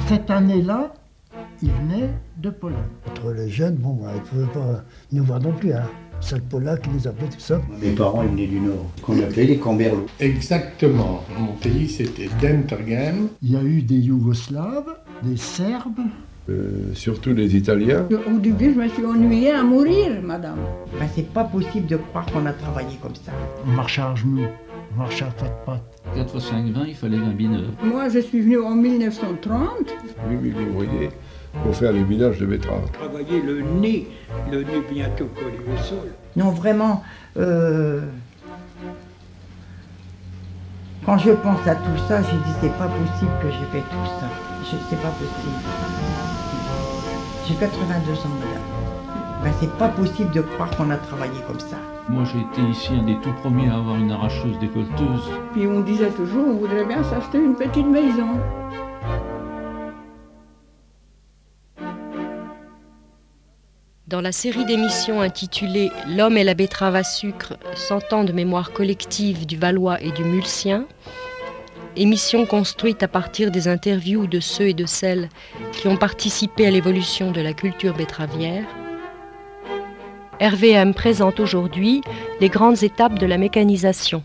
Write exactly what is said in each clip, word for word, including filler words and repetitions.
Cette année-là, il venait de Pologne. Entre les jeunes, bon, ils ne pouvaient pas nous voir non plus, hein. C'est le Polac qui nous appelait tout ça. Mes parents, ils venaient du Nord, qu'on appelait les Camberlots. Exactement. Mon pays, c'était Dentergem. Il y a eu des Yougoslaves, des Serbes. Euh, surtout les Italiens. Au début, je me suis ennuyée à mourir, madame. Ben, c'est pas possible de croire qu'on a travaillé comme ça. On marchait à genoux, on marchait à quatre pattes. quatre fois cinq, vingt, il fallait vingt bineurs. Moi, je suis venue en mille neuf cent trente. huit mille ouvriers pour faire les villages de betteraves. Travailler le nez, le nez bientôt collé au sol. Non, vraiment, euh... quand je pense à tout ça, je dis c'est pas possible que j'ai fait tout ça. Je... C'est pas possible. J'ai quatre-vingt-deux ans, madame. Ben, c'est pas possible de croire qu'on a travaillé comme ça. Moi, j'ai été ici un des tout premiers à avoir une arracheuse décolleteuse. Puis on disait toujours, on voudrait bien s'acheter une petite maison. Dans la série d'émissions intitulée « L'homme et la betterave à sucre, cent ans de mémoire collective du Valois et du Mulsien », émission construite à partir des interviews de ceux et de celles qui ont participé à l'évolution de la culture betteravière, R V M présente aujourd'hui les grandes étapes de la mécanisation.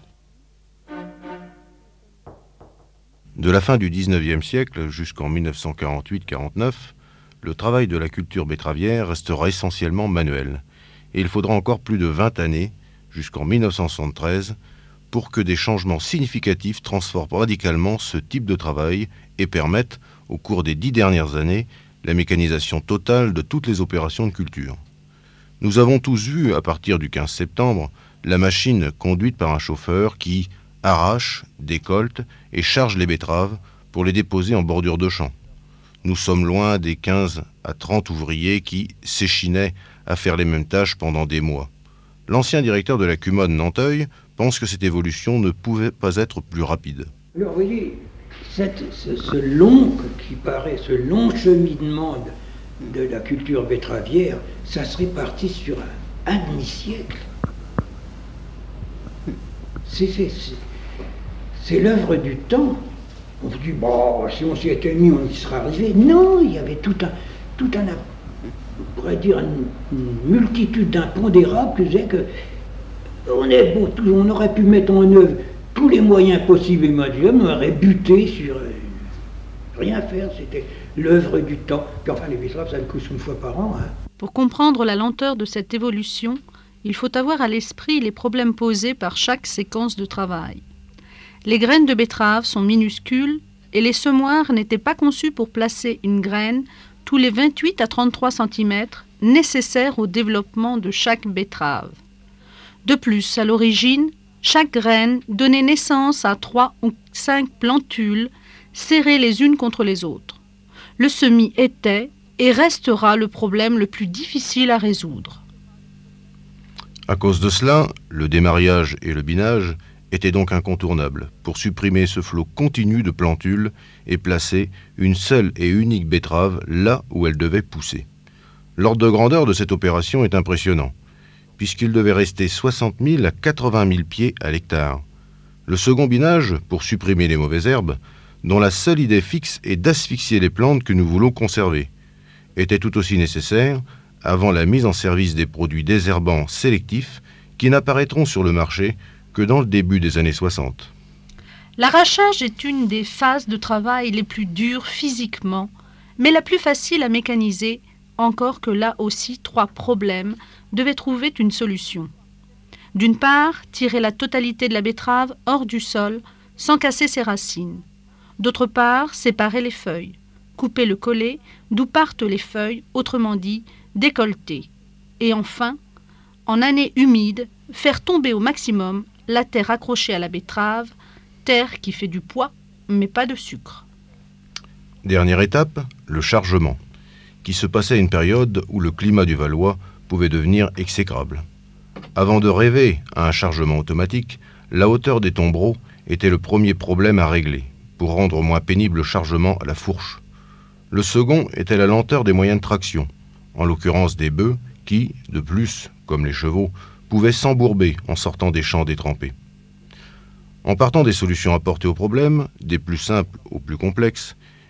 De la fin du dix-neuvième siècle jusqu'en mille neuf cent quarante-huit quarante-neuf, le travail de la culture betteravière restera essentiellement manuel, et il faudra encore plus de vingt années, jusqu'en mille neuf cent soixante-treize, pour que des changements significatifs transforment radicalement ce type de travail et permettent, au cours des dix dernières années, la mécanisation totale de toutes les opérations de culture. Nous avons tous vu, à partir du quinze septembre, la machine conduite par un chauffeur qui arrache, décolte et charge les betteraves pour les déposer en bordure de champ. Nous sommes loin des quinze à trente ouvriers qui s'échinaient à faire les mêmes tâches pendant des mois. L'ancien directeur de la Cumone Nanteuil pense que cette évolution ne pouvait pas être plus rapide. Alors vous voyez, cette, ce, ce long, qui paraît, ce long cheminement de, de la culture betteravière, ça serait parti sur un, un demi-siècle. C'est, c'est, c'est, c'est l'œuvre du temps. On se dit, bon, si on s'y était mis, on y serait arrivé. Non, il y avait tout un, tout un, on pourrait dire, une, une multitude d'impondérables qui faisaient que on, est, bon, on aurait pu mettre en œuvre tous les moyens possibles et imaginables, on aurait buté sur euh, rien faire. C'était l'œuvre du temps. Puis enfin, les betteraves, ça ne couche une fois par an. Hein. Pour comprendre la lenteur de cette évolution, il faut avoir à l'esprit les problèmes posés par chaque séquence de travail. Les graines de betterave sont minuscules et les semoirs n'étaient pas conçus pour placer une graine tous les vingt-huit à trente-trois centimètres nécessaires au développement de chaque betterave. De plus, à l'origine, chaque graine donnait naissance à trois ou cinq plantules serrées les unes contre les autres. Le semis était et restera le problème le plus difficile à résoudre. À cause de cela, le démariage et le binage étaient donc incontournables pour supprimer ce flot continu de plantules et placer une seule et unique betterave là où elle devait pousser. L'ordre de grandeur de cette opération est impressionnant, puisqu'il devait rester soixante mille à quatre-vingt mille pieds à l'hectare. Le second binage, pour supprimer les mauvaises herbes, dont la seule idée fixe est d'asphyxier les plantes que nous voulons conserver, était tout aussi nécessaire avant la mise en service des produits désherbants sélectifs qui n'apparaîtront sur le marché que dans le début des années soixante. L'arrachage est une des phases de travail les plus dures physiquement, mais la plus facile à mécaniser, encore que là aussi trois problèmes devaient trouver une solution. D'une part, tirer la totalité de la betterave hors du sol sans casser ses racines. D'autre part, séparer les feuilles, couper le collet d'où partent les feuilles, autrement dit, décolleter. Et enfin, en année humide, faire tomber au maximum la terre accrochée à la betterave, terre qui fait du poids, mais pas de sucre. Dernière étape, le chargement, qui se passait à une période où le climat du Valois pouvait devenir exécrable. Avant de rêver à un chargement automatique, la hauteur des tombereaux était le premier problème à régler, pour rendre moins pénible le chargement à la fourche. Le second était la lenteur des moyens de traction, en l'occurrence des bœufs qui, de plus, comme les chevaux, pouvaient s'embourber en sortant des champs détrempés. En partant des solutions apportées aux problèmes, des plus simples aux plus complexes,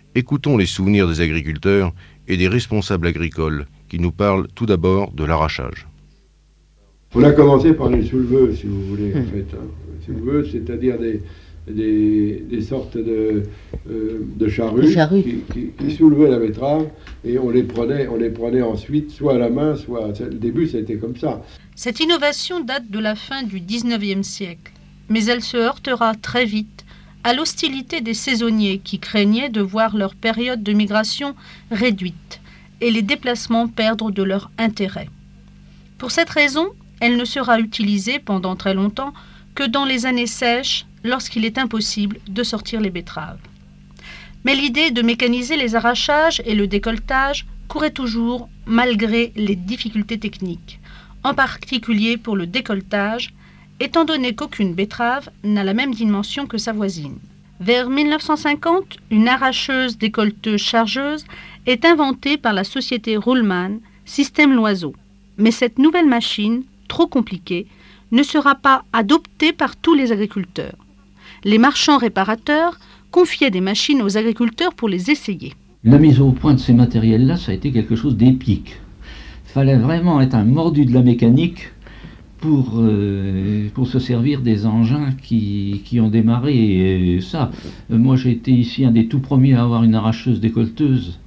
Écoutons les souvenirs des agriculteurs et des responsables agricoles qui nous parlent tout d'abord de l'arrachage. On a commencé par les souleveux, si vous voulez, en fait. Hein. Les souleveux, c'est-à-dire des, des, des sortes de, euh, de charrues, charrues. Qui, qui, qui soulevaient la betterave, et on les prenait, on les prenait ensuite, soit à la main, soit... Le début, ça a été comme ça. Cette innovation date de la fin du dix-neuvième siècle, mais elle se heurtera très vite à l'hostilité des saisonniers qui craignaient de voir leur période de migration réduite et les déplacements perdre de leur intérêt. Pour cette raison, elle ne sera utilisée pendant très longtemps que dans les années sèches, lorsqu'il est impossible de sortir les betteraves. Mais l'idée de mécaniser les arrachages et le décolletage courait toujours malgré les difficultés techniques, en particulier pour le décolletage, étant donné qu'aucune betterave n'a la même dimension que sa voisine. Vers mille neuf cent cinquante, une arracheuse décolleteuse chargeuse est inventée par la société Ruhlmann, système Loiseau. Mais cette nouvelle machine, trop compliquée, ne sera pas adoptée par tous les agriculteurs. Les marchands réparateurs confiaient des machines aux agriculteurs pour les essayer. La mise au point de ces matériels-là, ça a été quelque chose d'épique. Il fallait vraiment être un mordu de la mécanique pour, euh, pour se servir des engins qui, qui ont démarré. Et ça, moi j'ai été ici un des tout premiers à avoir une arracheuse décolleteuse.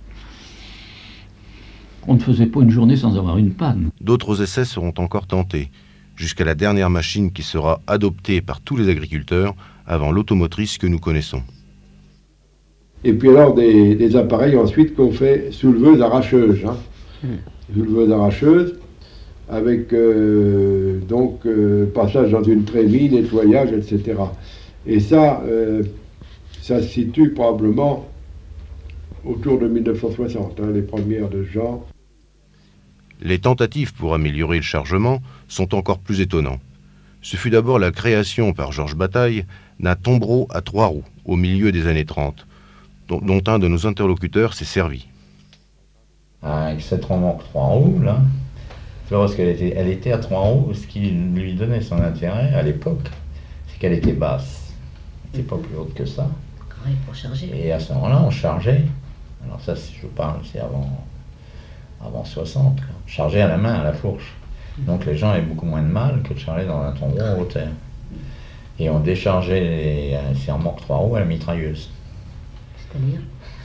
On ne faisait pas une journée sans avoir une panne. D'autres essais seront encore tentés, jusqu'à la dernière machine qui sera adoptée par tous les agriculteurs avant l'automotrice que nous connaissons. Et puis alors des, des appareils ensuite qu'on fait souleveuses arracheuses. Hein. Mmh. Souleveuses arracheuses, avec euh, donc euh, passage dans une trémie, nettoyage, et cetera. Et ça, euh, ça se situe probablement autour de mille neuf cent soixante, hein, les premières de ce genre. Les tentatives pour améliorer le chargement sont encore plus étonnants. Ce fut d'abord la création par Georges Bataille d'un tombereau à trois roues au milieu des années trente, dont, dont un de nos interlocuteurs s'est servi. Avec cette remorque trois roues, là, lorsqu'elle était, elle était à trois roues, ce qui lui donnait son intérêt à l'époque, c'est qu'elle était basse. Elle n'était pas plus haute que ça. Oui, pour charger. Et à ce moment-là, on chargeait. Alors ça, si je vous parle, c'est avant, avant soixante. Quoi. On chargeait à la main, à la fourche. Donc les gens avaient beaucoup moins de mal que de charger dans un tombeau en hauteur. Et on déchargeait les, ces remorques trois roues à la mitrailleuse. C'est-à-dire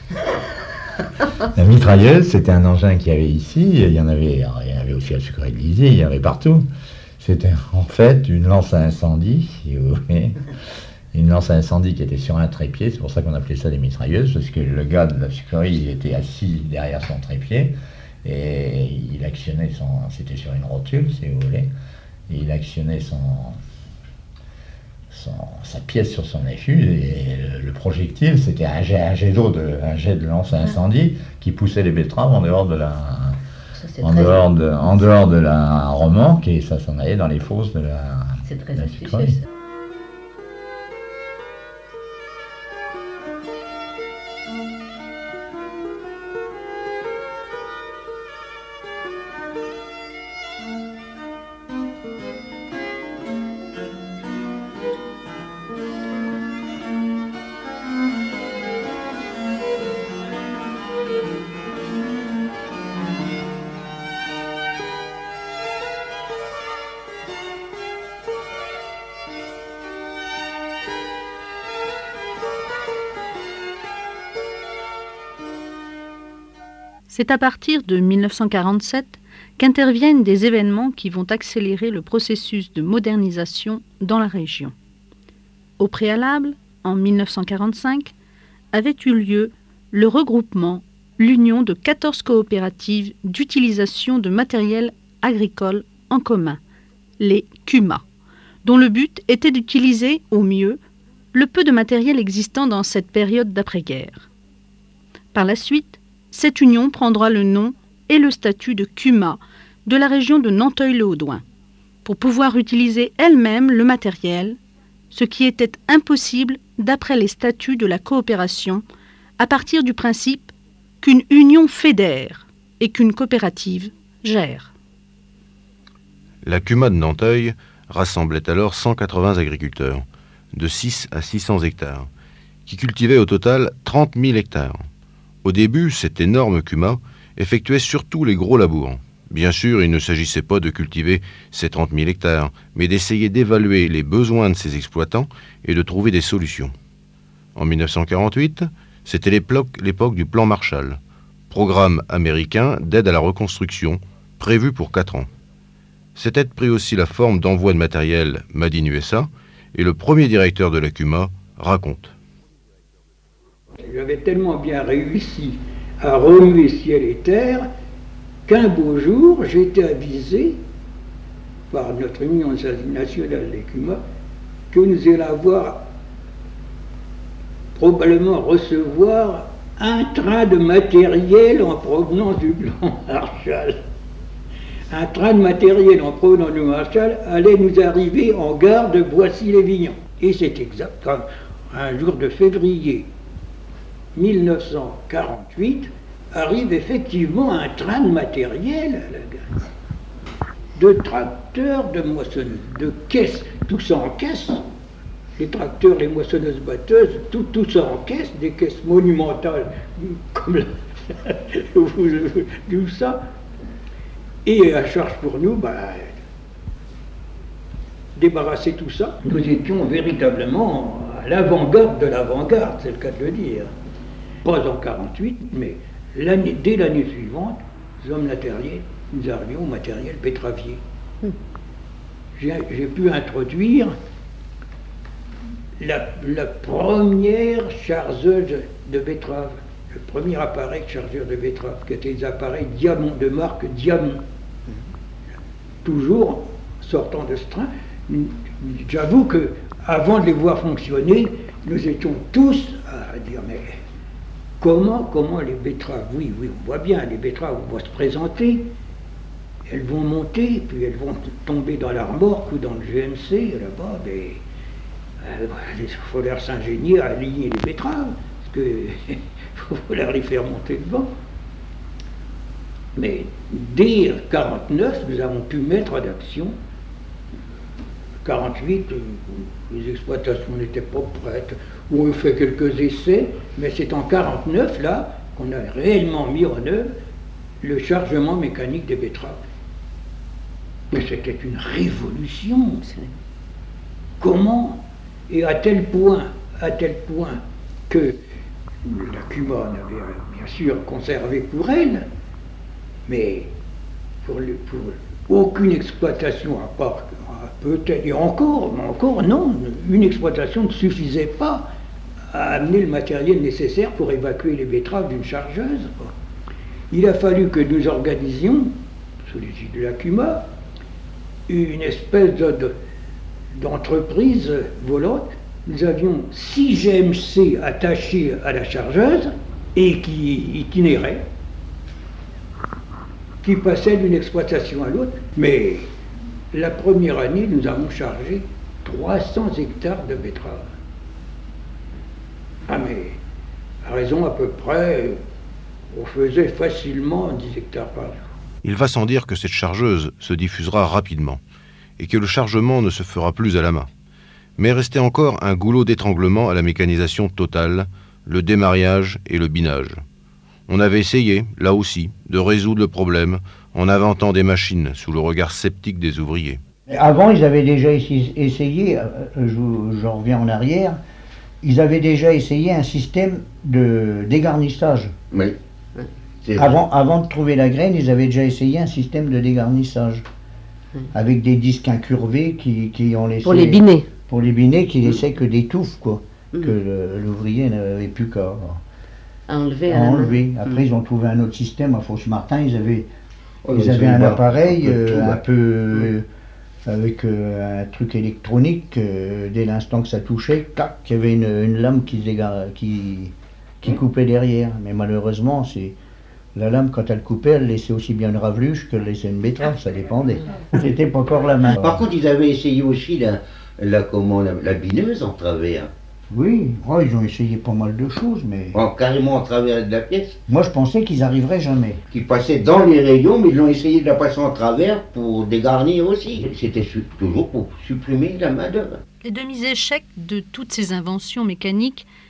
La mitrailleuse, c'était un engin qu'il y avait ici, il y en avait, il y en avait aussi à Sucrerie de Lisieux, il y en avait partout. C'était en fait une lance à incendie, si vous voulez. Une lance à incendie qui était sur un trépied, c'est pour ça qu'on appelait ça des mitrailleuses, parce que le gars de la sucrerie était assis derrière son trépied, et il actionnait son... c'était sur une rotule, si vous voulez, et il actionnait son... Son, sa pièce sur son affût, et le, le projectile, c'était un jet, un jet d'eau, de, un jet de lance à incendie qui poussait les betteraves en dehors de la, ça, en, dehors de, en dehors de la remorque, et ça s'en allait dans les fosses de la, c'est très de la astucieux, sucrerie. ça. C'est à partir de mille neuf cent quarante-sept qu'interviennent des événements qui vont accélérer le processus de modernisation dans la région. Au préalable, en mille neuf cent quarante-cinq, avait eu lieu le regroupement, l'union de quatorze coopératives d'utilisation de matériel agricole en commun, les C U M A, dont le but était d'utiliser au mieux le peu de matériel existant dans cette période d'après-guerre. Par la suite, cette union prendra le nom et le statut de C U M A de la région de Nanteuil-le-Haudouin, pour pouvoir utiliser elle-même le matériel, ce qui était impossible d'après les statuts de la coopération, à partir du principe qu'une union fédère et qu'une coopérative gère. La C U M A de Nanteuil rassemblait alors cent quatre-vingts agriculteurs, de six à six cents hectares, qui cultivaient au total trente mille hectares. Au début, cet énorme cuma effectuait surtout les gros labours. Bien sûr, il ne s'agissait pas de cultiver ces trente mille hectares, mais d'essayer d'évaluer les besoins de ses exploitants et de trouver des solutions. En mille neuf cent quarante-huit, c'était l'époque du plan Marshall, programme américain d'aide à la reconstruction, prévu pour quatre ans. Cette aide prit aussi la forme d'envoi de matériel Made in U S A, et le premier directeur de la C U M A raconte. J'avais tellement bien réussi à remuer ciel et terre qu'un beau jour, j'ai été avisé par notre Union nationale des C U M A que nous allions avoir, probablement recevoir un train de matériel en provenance du plan Marshall. Un train de matériel en provenance du Marshall allait nous arriver en gare de Boissy-les-Vignon. Et c'est exact, comme un jour de février mille neuf cent quarante-huit, arrive effectivement un train de matériel à la gare. De tracteurs, de moissonneuses, de caisses, tout ça en caisse. Les tracteurs, les moissonneuses batteuses, tout, tout ça en caisse, des caisses monumentales, comme la, tout ça. Et à charge pour nous, bah, débarrasser tout ça. Nous étions véritablement à l'avant-garde de l'avant-garde, c'est le cas de le dire. Pas en quarante-huit, mais l'année, dès l'année suivante, nous sommes matériels, nous arrivions au matériel betteravier. Hum. J'ai pu introduire la, la première chargeuse de betterave, le premier appareil de chargeur de betterave, qui étaient des appareils Diamond, de marque Diamond. Hum. Toujours sortant de ce train, j'avoue que avant de les voir fonctionner, nous étions tous à dire mais comment, comment les betteraves, oui, oui, on voit bien, les betteraves vont se présenter, elles vont monter, puis elles vont tomber dans la remorque ou dans le G M C, là-bas, mais il euh, faut leur s'ingénier à aligner les betteraves, parce qu'il faut leur les faire monter devant. Mais dès quarante-neuf, nous avons pu mettre en action. quarante-huit, les exploitations n'étaient pas prêtes, on a fait quelques essais, mais c'est en quarante-neuf, là, qu'on a réellement mis en œuvre le chargement mécanique des betteraves. Mais c'était une révolution. Comment? Et à tel point, à tel point que la C U M A en avait bien sûr conservé pour elle, mais pour, le, pour aucune exploitation, à part peut-être, et encore, mais encore non, une exploitation ne suffisait pas à amener le matériel nécessaire pour évacuer les betteraves d'une chargeuse. Il a fallu que nous organisions, sous l'égide de la C U M A, une espèce de, d'entreprise volante. Nous avions six G M C attachés à la chargeuse et qui itinéraient, qui passaient d'une exploitation à l'autre. Mais la première année, nous avons chargé trois cents hectares de betteraves. Ah mais, à raison à peu près, on faisait facilement dix hectares par jour. Il va sans dire que cette chargeuse se diffusera rapidement et que le chargement ne se fera plus à la main. Mais restait encore un goulot d'étranglement à la mécanisation totale, le démarrage et le binage. On avait essayé, là aussi, de résoudre le problème en inventant des machines sous le regard sceptique des ouvriers. Avant, ils avaient déjà essayé, j'en reviens en arrière, ils avaient déjà essayé un système de dégarnissage. Oui. Avant, avant de trouver la graine, ils avaient déjà essayé un système de dégarnissage. Hum. Avec des disques incurvés qui, qui ont laissé... Pour les binets. Pour les binets qui laissaient hum. que des touffes, quoi. Hum. Que l'ouvrier n'avait plus qu'à enlever. À enlever. Après, hum. ils ont trouvé un autre système à Fausse-Martin. Ils avaient, oh, ils avaient un appareil un peu, euh, un peu euh, avec euh, un truc électronique. Euh, dès l'instant que ça touchait, tac, il y avait une, une lame qui, qui, qui coupait derrière. Mais malheureusement, c'est... La lame, quand elle coupait, elle laissait aussi bien une raveluche que laissait une betterave, ça dépendait. C'était pas encore la main. Par contre, ils avaient essayé aussi la, la, comment, la, la bineuse en travers. Oui, oh, ils ont essayé pas mal de choses, mais... Oh, carrément en travers de la pièce. Moi, je pensais qu'ils arriveraient jamais. Qu'ils passaient dans les rayons, mais ils ont essayé de la passer en travers pour dégarnir aussi. C'était toujours pour supprimer la main-d'œuvre. Les demi-échecs de toutes ces inventions mécaniques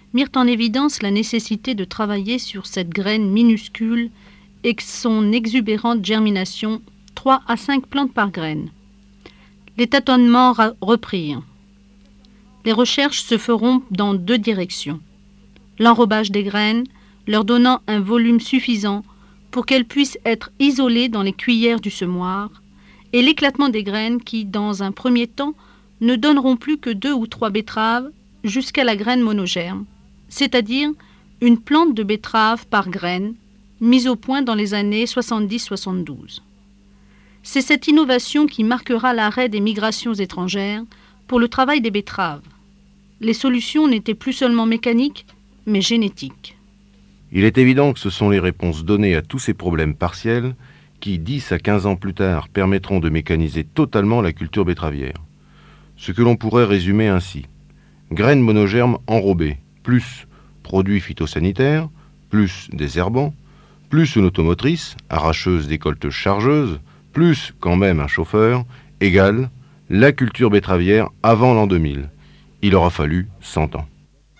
mirent en évidence la nécessité de travailler sur cette graine minuscule et son exubérante germination, trois à cinq plantes par graine. Les tâtonnements reprirent. Les recherches se feront dans deux directions. L'enrobage des graines, leur donnant un volume suffisant pour qu'elles puissent être isolées dans les cuillères du semoir, et l'éclatement des graines qui, dans un premier temps, ne donneront plus que deux ou trois betteraves jusqu'à la graine monogerme, c'est-à-dire une plante de betterave par graine, mise au point dans les années soixante-dix soixante-douze. C'est cette innovation qui marquera l'arrêt des migrations étrangères pour le travail des betteraves. Les solutions n'étaient plus seulement mécaniques, mais génétiques. Il est évident que ce sont les réponses données à tous ces problèmes partiels qui, dix à quinze ans plus tard, permettront de mécaniser totalement la culture betteravière. Ce que l'on pourrait résumer ainsi. Graines monogermes enrobées, plus produits phytosanitaires, plus désherbants, plus une automotrice, arracheuse décolte chargeuse, plus quand même un chauffeur, égale la culture betteravière avant l'an deux mille. Il aura fallu cent ans.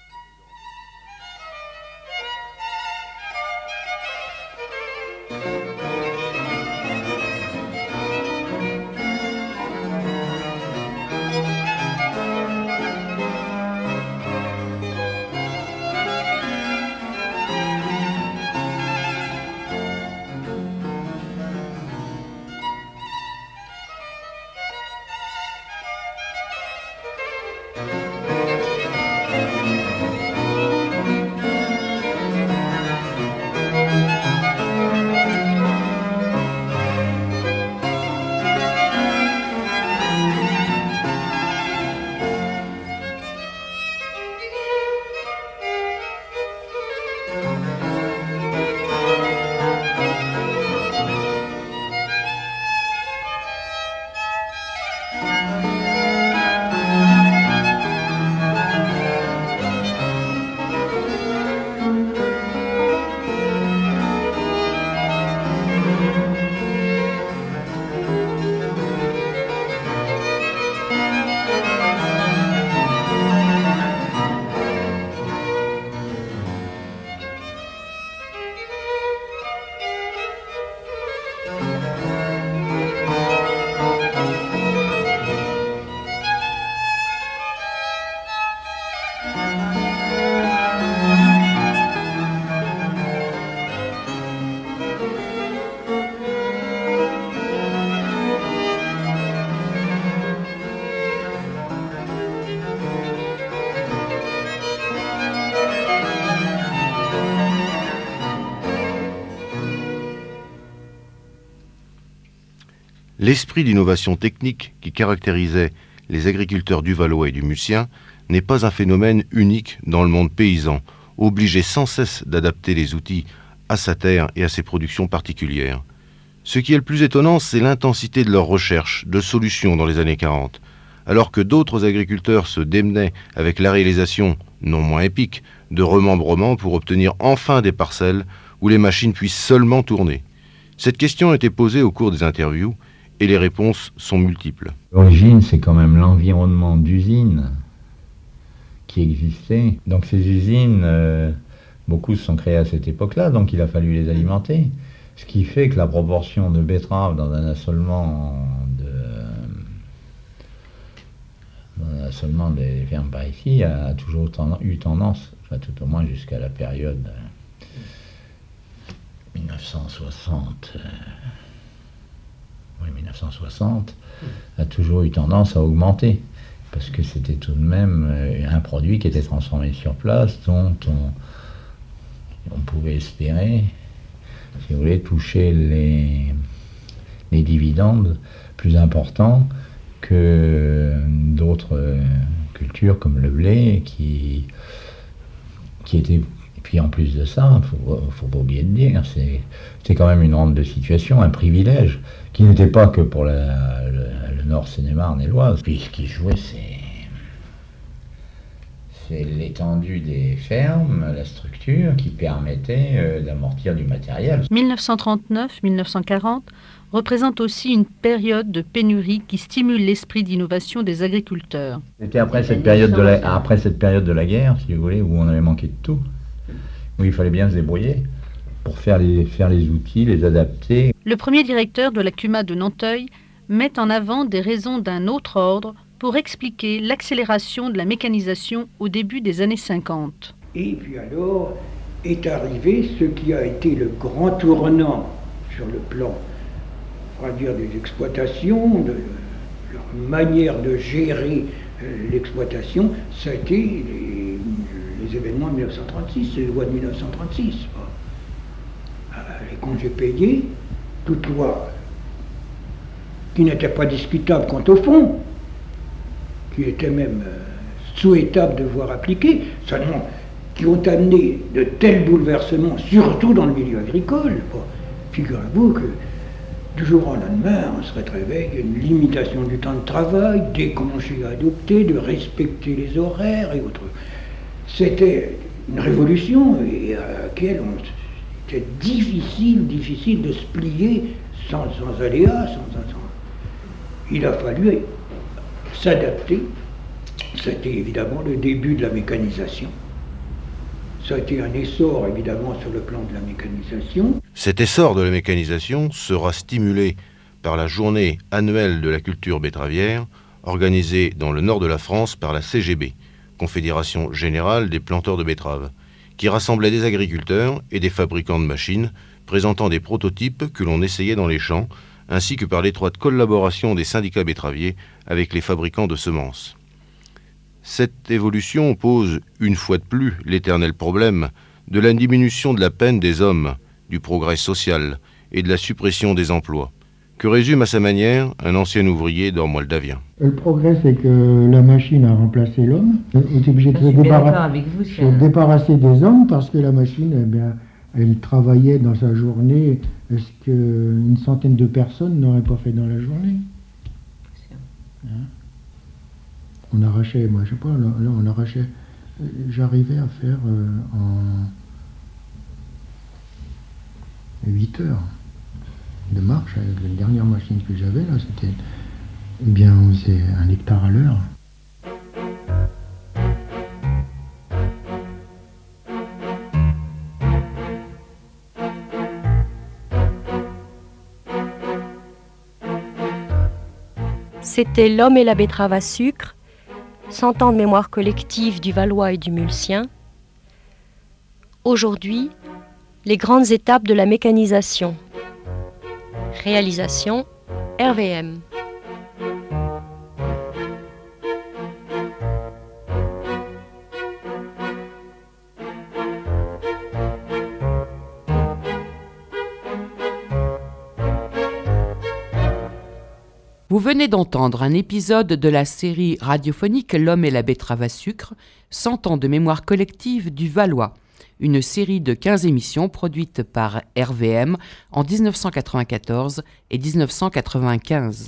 L'esprit d'innovation technique qui caractérisait les agriculteurs du Valois et du Mulcien n'est pas un phénomène unique dans le monde paysan, obligé sans cesse d'adapter les outils à sa terre et à ses productions particulières. Ce qui est le plus étonnant, c'est l'intensité de leurs recherches, de solutions dans les années quarante. Alors que d'autres agriculteurs se démenaient avec la réalisation, non moins épique, de remembrements pour obtenir enfin des parcelles où les machines puissent seulement tourner. Cette question a été posée au cours des interviews et les réponses sont multiples. L'origine, c'est quand même l'environnement d'usines qui existait. Donc ces usines, euh, beaucoup se sont créées à cette époque-là, donc il a fallu les alimenter. Ce qui fait que la proportion de betteraves dans un assolement de dans un assolement des fermes par ici a toujours ten, eu tendance, enfin, tout au moins jusqu'à la période euh, mille neuf cent soixante. Euh, oui, mille neuf cent soixante, a toujours eu tendance à augmenter, parce que c'était tout de même un produit qui était transformé sur place, dont on, on pouvait espérer, si vous voulez, toucher les, les dividendes plus importants que d'autres cultures comme le blé, qui, qui étaient... Et puis en plus de ça, il ne faut pas oublier de dire, c'est quand même une rente de situation, un privilège, qui n'était pas que pour la, le, le Nord Seine-et-Marne et l'Oise. Puis ce qui jouait, c'est c'est l'étendue des fermes, la structure qui permettait euh, d'amortir du matériel. mille neuf cent trente-neuf à mille neuf cent quarante représente aussi une période de pénurie qui stimule l'esprit d'innovation des agriculteurs. C'était après cette période de la, après cette période de la guerre, si vous voulez, où on avait manqué de tout, où il fallait bien se débrouiller pour faire les, faire les outils, les adapter. Le premier directeur de la C U M A de Nanteuil met en avant des raisons d'un autre ordre pour expliquer l'accélération de la mécanisation au début des années cinquante. Et puis alors est arrivé ce qui a été le grand tournant sur le plan, on va dire, des exploitations, de leur manière de gérer euh, l'exploitation, ça a été les, les événements de mille neuf cent trente-six, les lois de mille neuf cent trente-six. Euh, les congés payés, toute loi qui n'était pas discutable quant au fond, qui était même euh, souhaitable de voir appliquer, seulement qui ont amené de tels bouleversements, surtout dans le milieu agricole. Bon, figurez-vous que du jour au lendemain, on se réveille, une limitation du temps de travail, des congés à adopter, de respecter les horaires et autres. C'était une révolution et à laquelle on, c'était difficile, difficile de se plier sans, sans aléas. Sans, sans, il a fallu s'adapter. C'était évidemment le début de la mécanisation. Ça a été un essor, évidemment, sur le plan de la mécanisation. Cet essor de la mécanisation sera stimulé par la journée annuelle de la culture betteravière, organisée dans le nord de la France par la C G B, Confédération Générale des Planteurs de Betteraves, qui rassemblait des agriculteurs et des fabricants de machines, présentant des prototypes que l'on essayait dans les champs, ainsi que par l'étroite collaboration des syndicats betteraviers avec les fabricants de semences. Cette évolution pose, une fois de plus, l'éternel problème de la diminution de la peine des hommes, du progrès social et de la suppression des emplois, que résume à sa manière un ancien ouvrier d'Ormoldavien. Le progrès, c'est que la machine a remplacé l'homme. On est obligé de se, débarra- vous, se débarrasser des hommes parce que la machine, eh bien, elle travaillait dans sa journée ce qu'une centaine de personnes n'auraient pas fait dans la journée. Hein? On arrachait, moi je sais pas, là, là on arrachait, j'arrivais à faire euh, en huit heures de marche avec la dernière machine que j'avais là, c'était, eh bien on faisait un hectare à l'heure. C'était L'homme et la betterave à sucre, cent ans de mémoire collective du Valois et du Mulsien. Aujourd'hui, les grandes étapes de la mécanisation. Réalisation R V M. Vous venez d'entendre un épisode de la série radiophonique L'homme et la betterave à sucre, cent ans de mémoire collective du Valois, une série de quinze émissions produites par R V M en dix-neuf cent quatre-vingt-quatorze et dix-neuf cent quatre-vingt-quinze.